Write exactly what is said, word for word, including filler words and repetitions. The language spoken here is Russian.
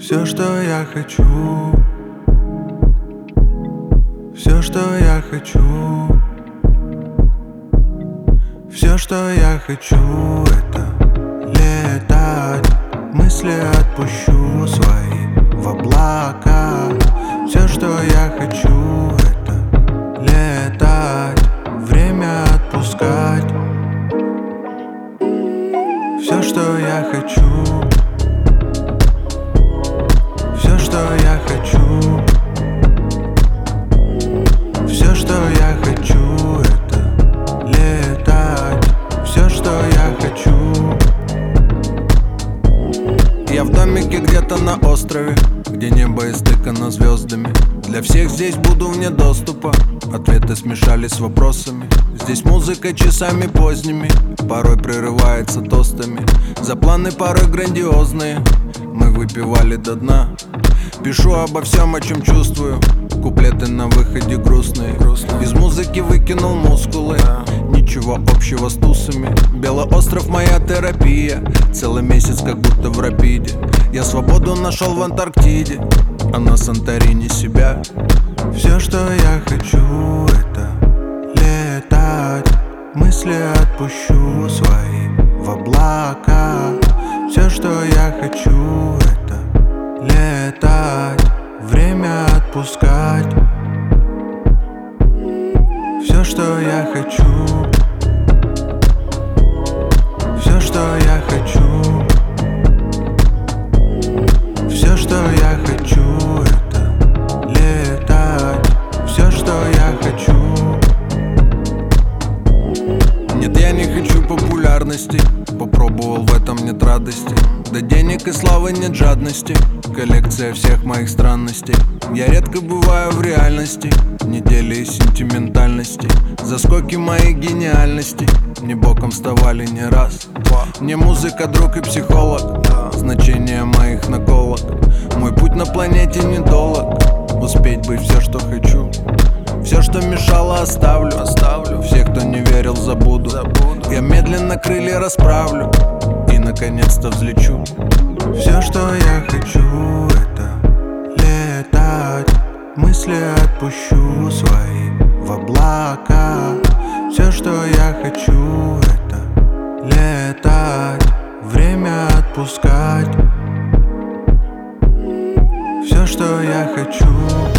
Все, что я хочу, все, что я хочу, все, что я хочу, это летать. Мысли отпущу свои в облака. Все, что я хочу, это летать, время отпускать. Все, что я хочу, все, что я хочу, все, что я хочу, это летать. Все, что я хочу. Я в домике где-то на острове, где небо истыкано звездами. Для всех здесь буду вне доступа. Ответы смешались с вопросами. Здесь музыка часами поздними, порой прерывается тостами. За планы порой грандиозные мы выпивали до дна. Пишу обо всем, о чем чувствую. Куплеты на выходе грустные. Из музыки выкинул мускулы. Ничего общего с тусами. Белый остров моя терапия. Целый месяц как будто в рапиде. Я свободу нашел в Антарктиде, а на Санторини себя. Все, что я хочу, это летать. Мысли отпущу свои в облака. Все, что я хочу, это летать, время отпускать. Все, что я хочу, все, что я хочу, все, что я хочу, это летать. Все, что я хочу. Нет, я не хочу популярности. Попробовал, в этом нет радости. Да денег и славы нет жадности. Коллекция всех моих странностей. Я редко бываю в реальности. Недели сентиментальности. Заскоки моей гениальности не боком вставали не раз. Мне музыка друг и психолог. Значение моих наколок. Мой путь на планете недолг. Успеть быть все, что хочу. Все, что мешало, оставлю, оставлю. Всех, кто не верил, забуду, забуду. Я медленно крылья расправлю и наконец-то взлечу. Все, что я хочу, это летать. Мысли отпущу свои в облака. Все, что я хочу, это летать, время отпускать. Все, что я хочу.